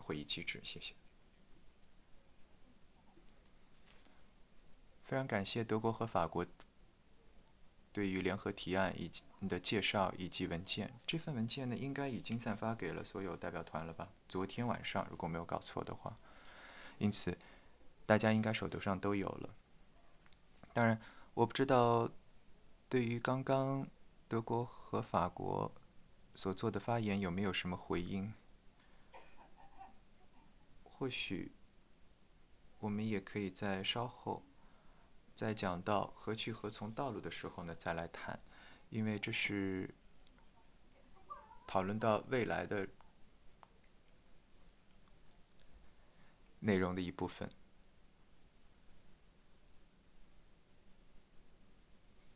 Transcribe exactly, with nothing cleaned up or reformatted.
会议机制，谢谢。非常感谢德国和法国对于联合提案以及的介绍以及文件。这份文件呢，应该已经散发给了所有代表团了吧？昨天晚上，如果没有搞错的话。因此，大家应该手头上都有了。当然，我不知道对于刚刚德国和法国所做的发言有没有什么回应。或许我们也可以在稍后，在讲到何去何从道路的时候呢，再来谈，因为这是讨论到未来的内容的一部分。